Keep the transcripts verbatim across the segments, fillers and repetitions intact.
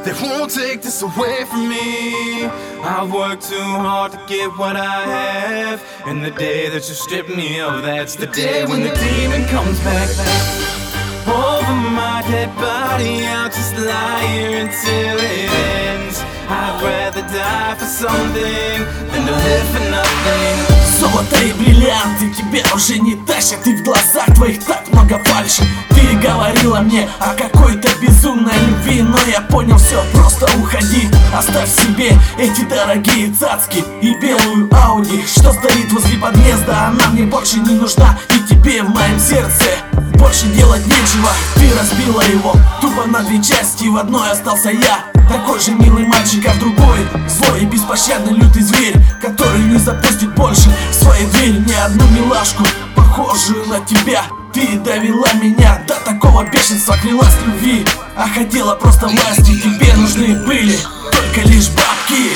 They won't take this away from me. I've worked too hard to get what I have, and the day that you strip me of, that's the day when the demon comes back. Over my dead body, I'll just lie here until it ends. I'd rather die for something than to live for nothing. Золото и бриллианты тебя уже не тащат, и в глазах твоих так много фальши. Ты говорила мне о какой-то безумной любви, но я понял, все, просто уходи. Оставь себе эти дорогие цацки и белую Ауди, что стоит возле подъезда. Она мне больше не нужна, и тебе в моем сердце больше делать нечего. Ты разбила его тупо на две части, в одной остался я, такой же милый мальчик, а в другой злой и беспощадный лютый зверь, который не запустит больше в своей двери ни одну милашку, похожую на тебя. Ты довела меня до такого бешенства, клялась любви, а хотела просто власти. Тебе нужны были только лишь бабки.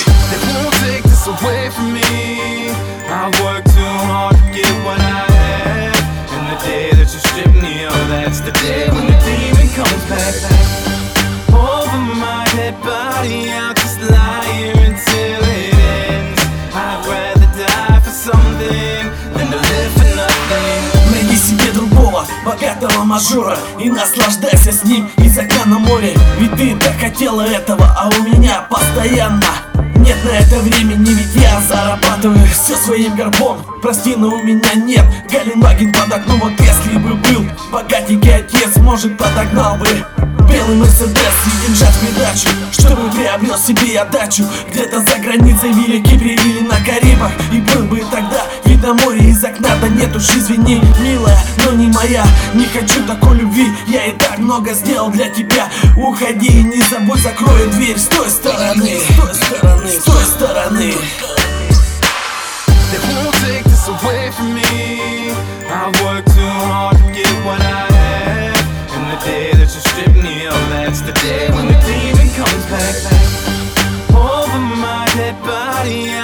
That's the day when the demon comes back. Over my dead body, I'll just lie here until it ends. I'd rather die for something than to live for nothing. Найди себе другого богатого мажора и наслаждайся с ним из окна на море. Ведь ты так хотела этого, а у меня постоянно нет на это времени, ведь я зарабатываю все своим горбом. Прости, но у меня нет Галенваген под окном. Вот если бы был богатенький отец, может, подогнал бы белый Мерседес и деньжат в придачу, чтобы приобрел себе я дачу где-то за границей, в Вилле Кипре или на Карибах. И был бы тогда вид на море из окна. Да нет уж, извини, милая, но не моя. Не хочу такой любви, я и так много сделал для тебя. Уходи и не забудь, закрою дверь с той стороны, с той стороны, с той стороны. They won't take this away from me. I've worked too hard to get what I have, and the day that you strip me of, that's the day when the demon comes back. Over my dead body,